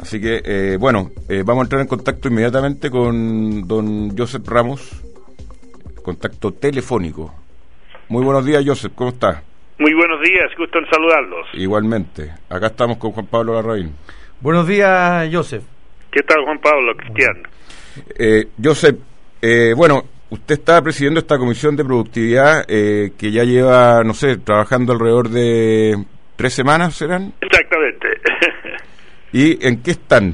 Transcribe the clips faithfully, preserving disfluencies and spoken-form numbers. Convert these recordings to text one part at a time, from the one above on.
Así que, eh, bueno, eh, vamos a entrar en contacto inmediatamente con don Joseph Ramos, contacto telefónico. Muy buenos días, Joseph, ¿cómo está? Muy buenos días, gusto en saludarlos. Igualmente, acá estamos con Juan Pablo Larraín. Buenos días, Joseph. ¿Qué tal, Juan Pablo, Cristiano? Eh, Joseph, eh, bueno, usted está presidiendo esta comisión de productividad eh, que ya lleva, no sé, trabajando alrededor de tres semanas, ¿serán? Exactamente. ¿Y en qué están?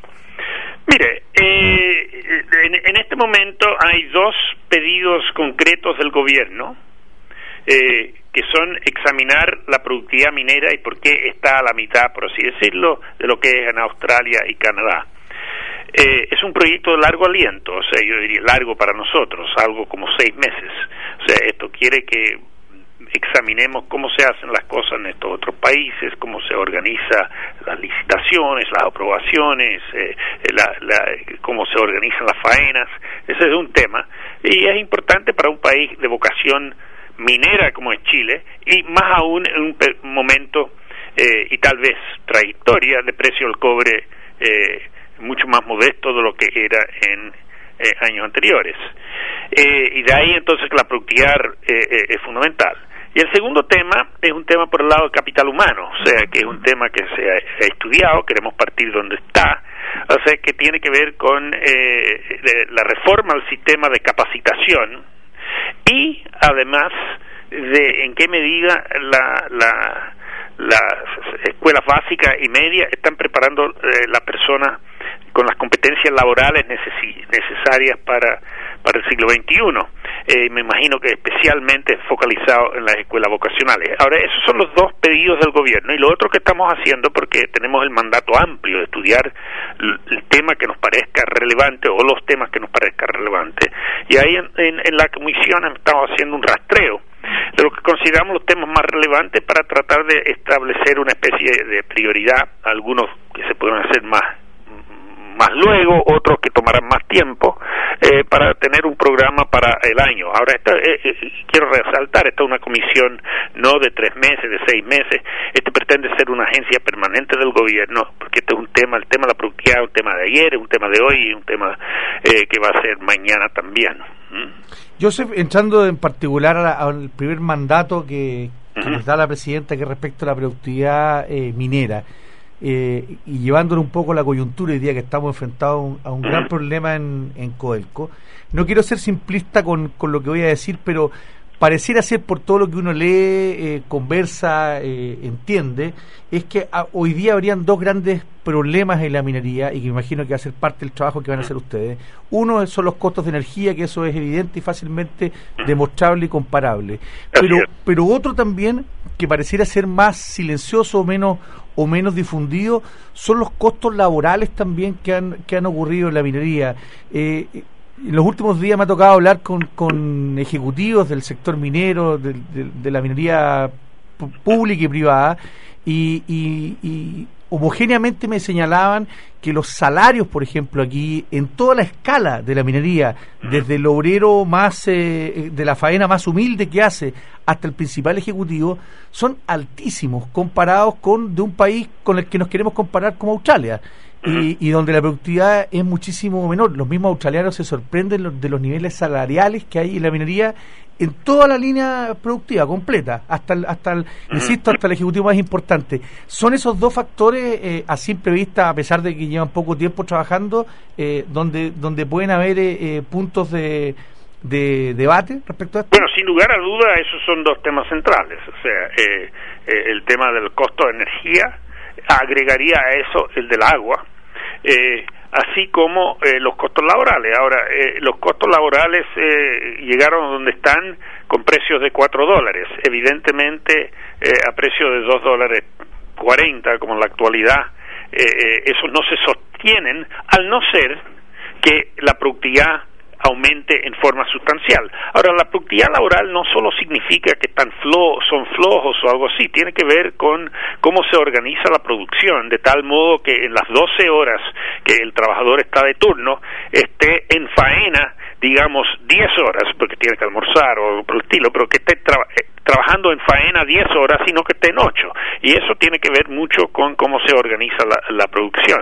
Mire, eh, en, en este momento hay dos pedidos concretos del gobierno, eh, que son examinar la productividad minera y por qué está a la mitad, por así decirlo, de lo que es en Australia y Canadá. Eh, es un proyecto de largo aliento, o sea, yo diría largo para nosotros, algo como seis meses. O sea, esto quiere que examinemos cómo se hacen las cosas en estos otros países, cómo se organizan las licitaciones, las aprobaciones, eh, la, la, cómo se organizan las faenas. Ese es un tema, y es importante para un país de vocación minera como es Chile, y más aún en un pe- momento eh, y tal vez trayectoria de precio del cobre eh, mucho más modesto de lo que era en eh, años anteriores. Eh, y de ahí entonces la productividad eh, eh, es fundamental. Y el segundo tema es un tema por el lado del capital humano, o sea, que es un tema que se ha, ha estudiado, queremos partir donde está, o sea, que tiene que ver con eh, la reforma del sistema de capacitación y además de en qué medida la, la, las escuelas básicas y medias están preparando eh, las personas con las competencias laborales necesi- necesarias para para el siglo veintiuno. Eh, me imagino que especialmente focalizado en las escuelas vocacionales. Ahora, esos son los dos pedidos del gobierno, y lo otro que estamos haciendo, porque tenemos el mandato amplio de estudiar l- el tema que nos parezca relevante, o los temas que nos parezcan relevantes, y ahí en, en, en la comisión estamos haciendo un rastreo de lo que consideramos los temas más relevantes para tratar de establecer una especie de prioridad, algunos que se pueden hacer más más luego, otros que tomarán más tiempo, eh, para tener un programa para el año. Ahora, esta, eh, eh, quiero resaltar, esta es una comisión no de tres meses, de seis meses, este pretende ser una agencia permanente del gobierno, porque este es un tema, el tema de la productividad, un tema de ayer, un tema de hoy, y un tema eh, que va a ser mañana también. ¿Mm? Joseph, entrando en particular a la, al primer mandato que, que uh-huh. nos da la presidenta, que respecto a la productividad eh, minera, Eh, y llevándole un poco la coyuntura hoy día que estamos enfrentados a un, a un gran problema en, en Codelco. No quiero ser simplista con, con lo que voy a decir, pero pareciera ser, por todo lo que uno lee, eh, conversa, eh, entiende, es que a, hoy día habrían dos grandes problemas en la minería, y que me imagino que va a ser parte del trabajo que van a hacer ustedes. Uno son los costos de energía, que eso es evidente y fácilmente demostrable y comparable. Pero, pero otro también, que pareciera ser más silencioso o menos o menos difundido, son los costos laborales también que han que han ocurrido en la minería. Eh, en los últimos días me ha tocado hablar con, con ejecutivos del sector minero, de, de, de la minería pública y privada, y, y, y homogéneamente me señalaban que los salarios, por ejemplo, aquí, en toda la escala de la minería, desde el obrero más eh, de la faena más humilde que hace hasta el principal ejecutivo, son altísimos comparados con de un país con el que nos queremos comparar como Australia, y, y donde la productividad es muchísimo menor. Los mismos australianos se sorprenden de los niveles salariales que hay en la minería en toda la línea productiva completa, hasta el, hasta el, insisto, hasta el ejecutivo más importante. Son esos dos factores, eh, a simple vista, a pesar de que llevan poco tiempo trabajando, eh, donde donde pueden haber eh, puntos de, de debate respecto a esto. Bueno, sin lugar a duda, esos son dos temas centrales. O sea, eh, eh, el tema del costo de energía, agregaría a eso el del agua, eh, así como eh, los costos laborales. Ahora, eh, los costos laborales eh, llegaron a donde están con precios de cuatro dólares, evidentemente eh, a precio de dos dólares cuarenta, como en la actualidad, eh, eh, esos no se sostienen, al no ser que la productividad aumente en forma sustancial. Ahora, la productividad laboral no solo significa que están flo- son flojos o algo así, tiene que ver con cómo se organiza la producción, de tal modo que en las doce horas que el trabajador está de turno, esté en faena, digamos, diez horas, porque tiene que almorzar o algo por el estilo, pero que esté tra- trabajando en faena diez horas, sino que esté en ocho. Y eso tiene que ver mucho con cómo se organiza la, la producción.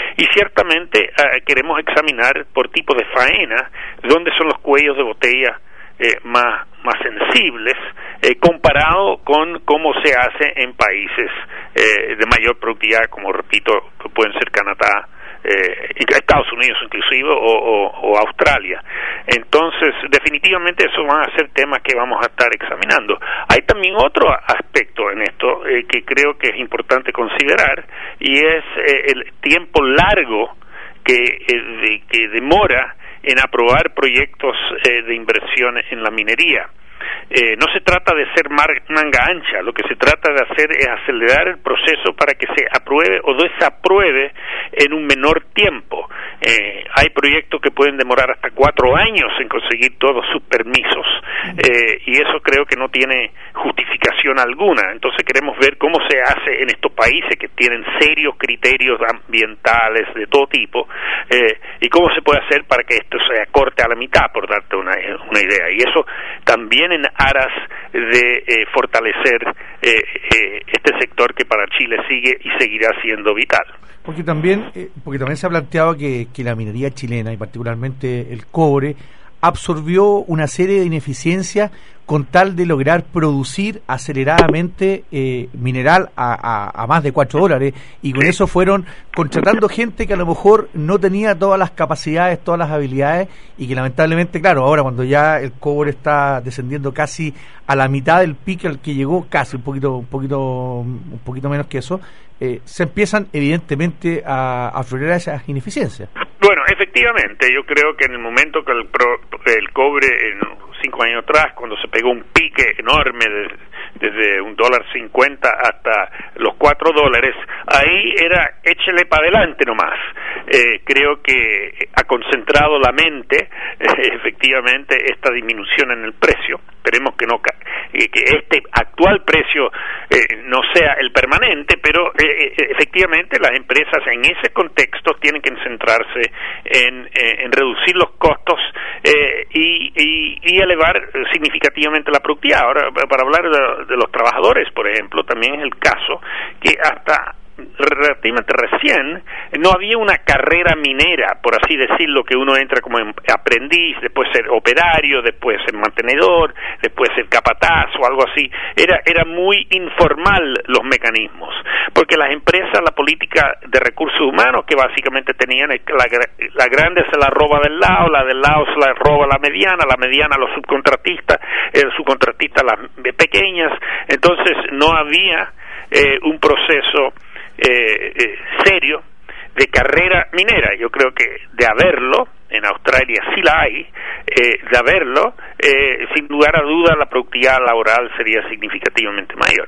y ciertamente eh, queremos examinar por tipo de faena dónde son los cuellos de botella eh, más, más sensibles, eh, comparado con cómo se hace en países eh, de mayor productividad, como repito, que pueden ser Canadá, Eh, Estados Unidos inclusive o, o, o Australia. Entonces definitivamente esos van a ser temas que vamos a estar examinando. Hay también otro aspecto en esto eh, que creo que es importante considerar, y es eh, el tiempo largo que, eh, de, que demora en aprobar proyectos eh, de inversión en la minería. Eh, no se trata de ser manga ancha, lo que se trata de hacer es acelerar el proceso para que se apruebe o desapruebe en un menor tiempo. Eh, hay proyectos que pueden demorar hasta cuatro años en conseguir todos sus permisos, eh, y eso creo que no tiene justificación alguna. Entonces queremos ver cómo se hace en estos países que tienen serios criterios ambientales de todo tipo, eh, y cómo se puede hacer para que esto se acorte a la mitad, por darte una, una idea. Y eso también en aras de eh, fortalecer eh, eh, este sector que para Chile sigue y seguirá siendo vital. Porque también, eh, porque también se ha planteado que, que la minería chilena, y particularmente el cobre, absorbió una serie de ineficiencias con tal de lograr producir aceleradamente eh, mineral a, a, a más de cuatro dólares, y con eso fueron contratando gente que a lo mejor no tenía todas las capacidades, todas las habilidades, y que lamentablemente, claro, ahora cuando ya el cobre está descendiendo casi a la mitad del pico al que llegó, casi un poquito un poquito un poquito menos que eso, eh, se empiezan evidentemente a aflorar esas ineficiencias. Bueno, efectivamente, yo creo que en el momento que el, pro, el cobre, en cinco años atrás, cuando se pegó un pique enorme de, desde un dólar cincuenta hasta los cuatro dólares, ahí era échele para adelante nomás. Eh, creo que ha concentrado la mente, eh, efectivamente, esta disminución en el precio. Esperemos que no eh, que este actual precio eh, no sea el permanente, pero eh, efectivamente las empresas en ese contexto tienen que centrarse en, eh, en reducir los costos eh, y, y, y elevar significativamente la productividad. Ahora, para hablar de, de los trabajadores, por ejemplo, también es el caso que hasta relativamente recién no había una carrera minera, por así decirlo, que uno entra como aprendiz, después ser operario, después ser mantenedor, después ser capataz o algo así. Era era muy informal los mecanismos, porque las empresas, la política de recursos humanos que básicamente tenían, la, la grande se la roba del lado, la del lado se la roba la mediana, la mediana los subcontratistas, el subcontratista las pequeñas. Entonces no había eh, un proceso Eh, eh, serio de carrera minera. Yo creo que de haberlo, en Australia sí la hay, eh, de haberlo, eh, sin lugar a duda la productividad laboral sería significativamente mayor.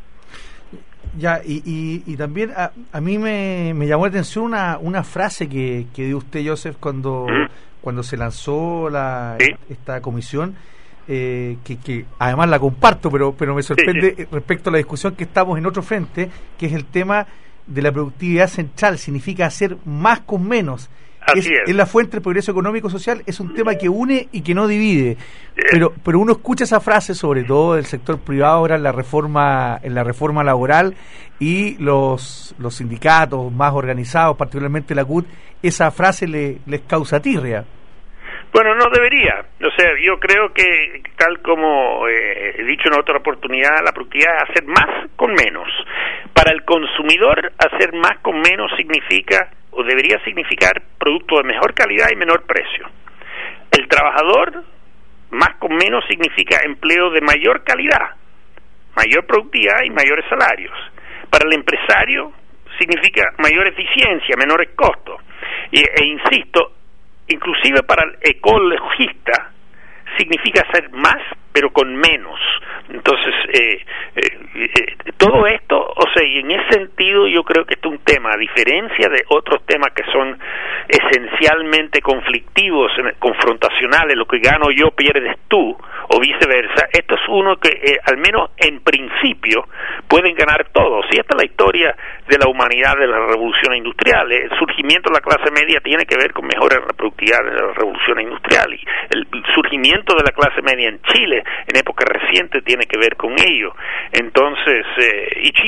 Ya, y, y, y también a, a mí me, me llamó la atención una, una frase que, que dio usted, Joseph, cuando, ¿Mm? cuando se lanzó la, ¿Sí? esta comisión. Eh, que, que además la comparto, pero pero me sorprende sí, sí. respecto a la discusión que estamos en otro frente, que es el tema de la productividad central. Significa hacer más con menos. Así es, es. es la fuente del progreso económico social. Es un tema que une y que no divide. Pero pero uno escucha esa frase, sobre todo del sector privado ahora en la reforma en la reforma laboral, y los los sindicatos más organizados, particularmente la C U T, esa frase le, les causa tirria. Bueno, no debería. O sea, yo creo que, tal como eh, he dicho en otra oportunidad, la productividad es hacer más con menos. Para el consumidor, hacer más con menos significa, o debería significar, producto de mejor calidad y menor precio. El trabajador, más con menos significa empleo de mayor calidad, mayor productividad y mayores salarios. Para el empresario, significa mayor eficiencia, menores costos. Y, e insisto, inclusive para el ecologista significa hacer más pero con menos. Entonces eh, eh, eh, todo esto, o sea, y en ese sentido yo creo que esto es un tema, a diferencia de otros temas que son esencialmente conflictivos, confrontacionales, lo que gano yo pierdes tú, o viceversa. Esto es uno que eh, al menos en principio pueden ganar todos. Y esta es la historia de la humanidad de la revolución industrial. El surgimiento de la clase media tiene que ver con mejoras en la productividad de la revolución industrial, y el surgimiento de la clase media en Chile en época reciente tiene que ver con ello. Entonces, eh, y Chile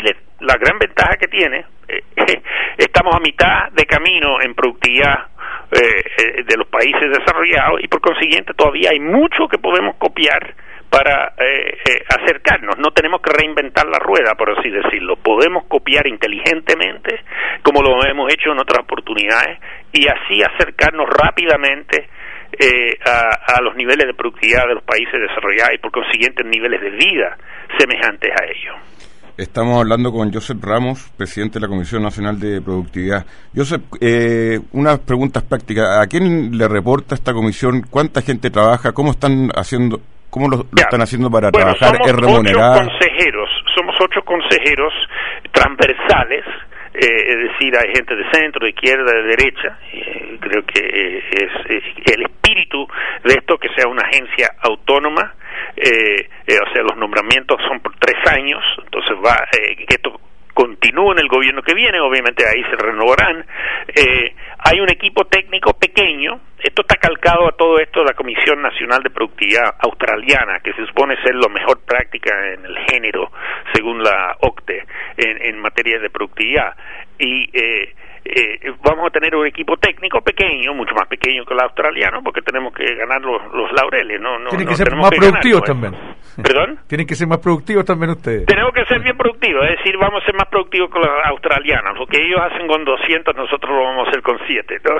la gran ventaja que tiene, eh, estamos a mitad de camino en productividad eh, de los países desarrollados y por consiguiente todavía hay mucho que podemos copiar para eh, eh, acercarnos. No tenemos que reinventar la rueda, por así decirlo. Podemos copiar inteligentemente, como lo hemos hecho en otras oportunidades, y así acercarnos rápidamente eh, a, a los niveles de productividad de los países desarrollados y por consiguiente niveles de vida semejantes a ellos. Estamos hablando con Josep Ramos, presidente de la Comisión Nacional de Productividad. Josep, eh, unas preguntas prácticas. ¿A quién le reporta esta comisión? ¿Cuánta gente trabaja? ¿Cómo están haciendo? ¿Cómo lo, lo están haciendo para bueno, trabajar? Somos ¿Es remunerada? ocho consejeros, somos ocho consejeros transversales, eh, es decir, hay gente de centro, de izquierda, de derecha. Eh, creo que eh, es, es el espíritu de esto que sea una agencia autónoma. Eh, eh, o sea, los nombramientos son por tres años, entonces va eh, que esto continúe en el gobierno que viene, obviamente ahí se renovarán. Eh, hay un equipo técnico pequeño, esto está calcado a todo esto de la Comisión Nacional de Productividad Australiana, que se supone ser la mejor práctica en el género, según la O C T E, en, en materia de productividad. Y eh, Eh, vamos a tener un equipo técnico pequeño, mucho más pequeño que el australiano, porque tenemos que ganar los, los laureles, no, no tienen no que ser tenemos más que productivos ganar, también. ¿Perdón? Tienen que ser más productivos también ustedes. Tenemos que ser bien productivos, es decir, vamos a ser más productivos que los australianos. Lo que ellos hacen con doscientos, nosotros lo vamos a hacer con siete, ¿no?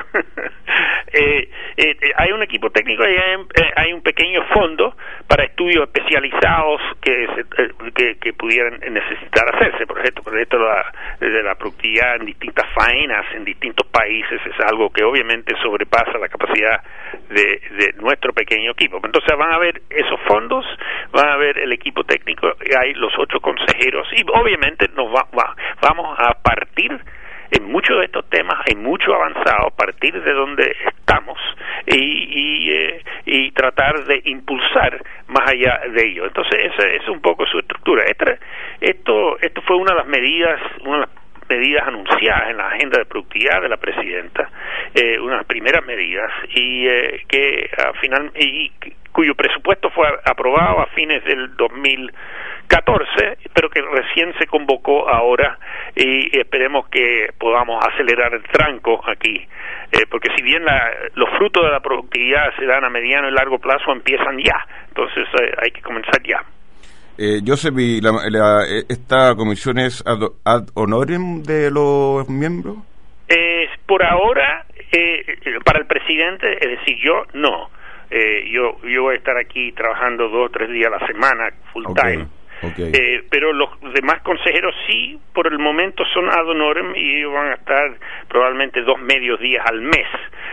eh, eh, hay un equipo técnico y hay, eh, hay un pequeño fondo para estudios especializados que, se, eh, que, que pudieran necesitar hacerse. Por ejemplo, por esto de la, de la productividad en distintas faenas, en distintos países, es algo que obviamente sobrepasa la capacidad de, de nuestro pequeño equipo. Entonces van a ver esos fondos, van a ver el equipo técnico, hay los ocho consejeros y obviamente nos va, va, vamos a partir en muchos de estos temas, hay mucho avanzado, a partir de donde estamos y, y, eh, y tratar de impulsar más allá de ello. Entonces esa es un poco su estructura. Esta, esto, esto fue una de las medidas, una de las medidas anunciadas en la agenda de productividad de la presidenta, eh, unas primeras medidas y eh, que al final y cuyo presupuesto fue aprobado a fines del dos mil catorce, pero que recién se convocó ahora y esperemos que podamos acelerar el tranco aquí, eh, porque si bien la, los frutos de la productividad se dan a mediano y largo plazo, empiezan ya, entonces eh, hay que comenzar ya. Eh, Josep, ¿y la, la, esta comisión es ad, ad honorem de los miembros? Eh, por ahora, eh, para el presidente, es decir, yo no. Eh, yo yo voy a estar aquí trabajando dos o tres días a la semana, full time. Okay, okay. Eh, pero los demás consejeros sí, por el momento son ad honorem y ellos van a estar probablemente dos medios días al mes.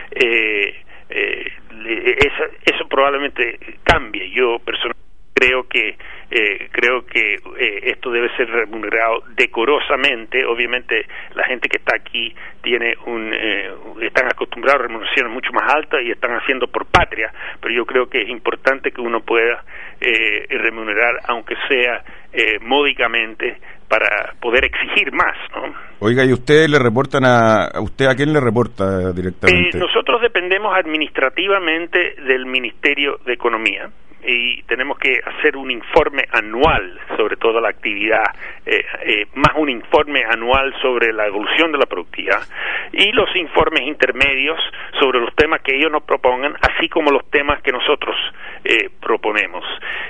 Eh, eh, eso, eso probablemente cambie. Yo personalmente creo que eh, creo que eh, esto debe ser remunerado decorosamente. Obviamente la gente que está aquí tiene un eh, están acostumbrados a remuneraciones mucho más altas y están haciendo por patria, pero yo creo que es importante que uno pueda eh, remunerar aunque sea eh, módicamente para poder exigir más, ¿no? Oiga, ¿y ustedes le reportan a, a usted a quién le reporta directamente? Eh, nosotros dependemos administrativamente del Ministerio de Economía y tenemos que hacer un informe anual sobre toda la actividad, eh, eh, más un informe anual sobre la evolución de la productividad y los informes intermedios sobre los temas que ellos nos propongan, así como los temas que nosotros eh, proponemos.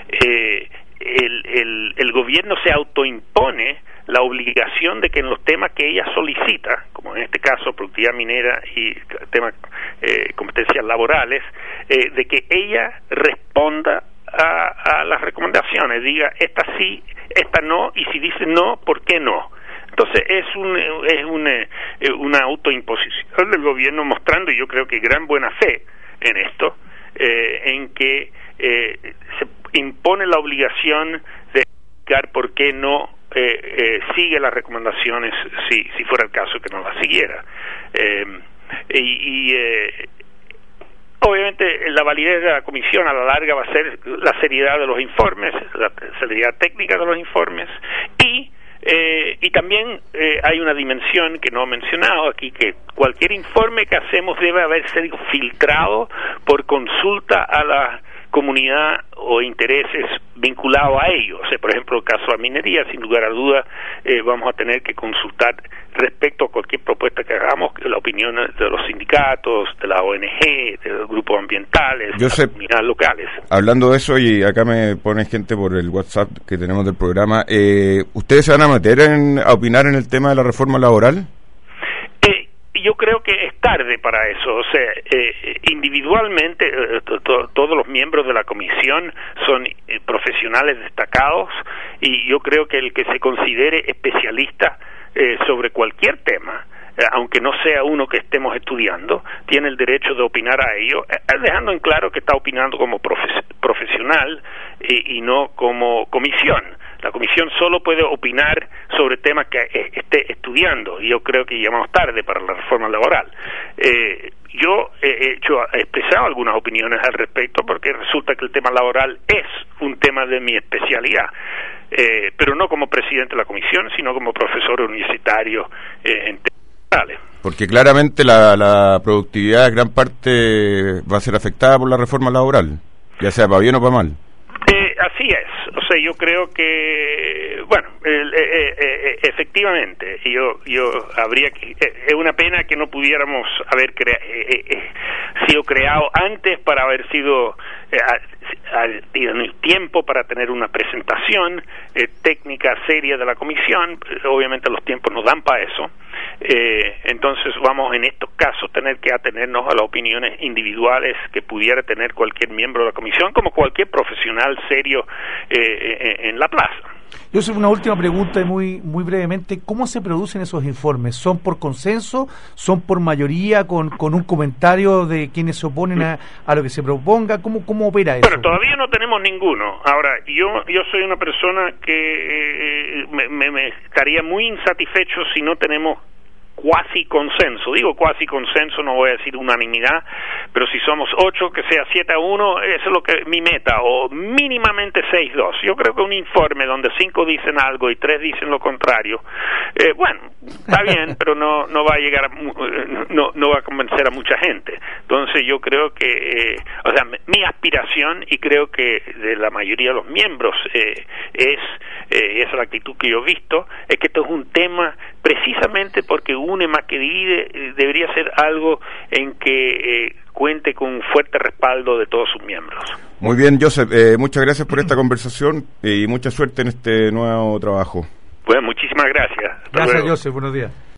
Eh, el, el, el gobierno se autoimpone la obligación de que en los temas que ella solicita, como en este caso productividad minera y temas eh, competencias laborales, eh, de que ella responda a, a las recomendaciones, diga esta sí, esta no, y si dice no, ¿por qué no? Entonces es un es una, una autoimposición del gobierno mostrando, y yo creo que gran buena fe en esto, eh, en que eh, se impone la obligación de explicar por qué no eh, eh, sigue las recomendaciones si si fuera el caso que no las siguiera. Eh, y y eh, obviamente la validez de la comisión a la larga va a ser la seriedad de los informes, la seriedad técnica de los informes y Eh, y también eh, hay una dimensión que no he mencionado aquí, que cualquier informe que hacemos debe haber sido filtrado por consulta a la comunidad o intereses vinculados a ellos. O sea, por ejemplo, el caso de la minería, sin lugar a dudas, eh, vamos a tener que consultar respecto a cualquier propuesta que hagamos, la opinión de los sindicatos, de la O N G, de los grupos ambientales, de las comunidades locales. Hablando de eso, y acá me pone gente por el WhatsApp que tenemos del programa, eh, ¿ustedes se van a meter en, a opinar en el tema de la reforma laboral? Eh, yo creo que es tarde para eso. O sea, eh, individualmente eh, to, to, todos los miembros de la comisión son eh, profesionales destacados, y yo creo que el que se considere especialista eh, sobre cualquier tema, eh, aunque no sea uno que estemos estudiando, tiene el derecho de opinar a ello, eh, dejando en claro que está opinando como profes- profesional eh, y no como comisión. La comisión solo puede opinar sobre temas que eh, esté estudiando, y yo creo que llegamos tarde para la reforma laboral. Eh, yo he hecho, he expresado algunas opiniones al respecto, porque resulta que el tema laboral es un tema de mi especialidad, eh, pero no como presidente de la comisión, sino como profesor universitario eh, en temas laborales. Porque claramente la, la productividad en gran parte va a ser afectada por la reforma laboral, ya sea para bien o para mal. Eh, así es. O sea, yo creo que, bueno, eh, eh, eh, efectivamente, yo yo habría que, eh, es una pena que no pudiéramos haber crea, eh, eh, sido creado antes para haber sido eh, en el tiempo para tener una presentación eh, técnica seria de la comisión. Obviamente los tiempos nos dan para eso. Eh, entonces vamos en estos casos tener que atenernos a las opiniones individuales que pudiera tener cualquier miembro de la comisión, como cualquier profesional serio eh, en, en la plaza. Yo sé una última pregunta, muy muy brevemente. ¿Cómo se producen esos informes? ¿Son por consenso? ¿Son por mayoría con, con un comentario de quienes se oponen a, a lo que se proponga? ¿Cómo, cómo opera eso? Bueno, todavía no tenemos ninguno. Ahora, yo yo soy una persona que eh, me, me, me estaría muy insatisfecho si no tenemos cuasi consenso. Digo cuasi consenso, no voy a decir unanimidad, pero si somos ocho, que sea siete a uno, eso es lo que mi meta, o mínimamente seis dos. Yo creo que un informe donde cinco dicen algo y tres dicen lo contrario, eh, bueno, está bien, pero no no va a llegar a, no no va a convencer a mucha gente. Entonces yo creo que eh, o sea, mi aspiración, y creo que de la mayoría de los miembros eh, es eh, esa es la actitud que yo he visto, es que esto es un tema precisamente porque une más que divide, eh, debería ser algo en que eh, cuente con un fuerte respaldo de todos sus miembros. Muy bien, Joseph, eh, muchas gracias por esta conversación y mucha suerte en este nuevo trabajo. Pues muchísimas gracias. Hasta Gracias, luego. Joseph, buenos días.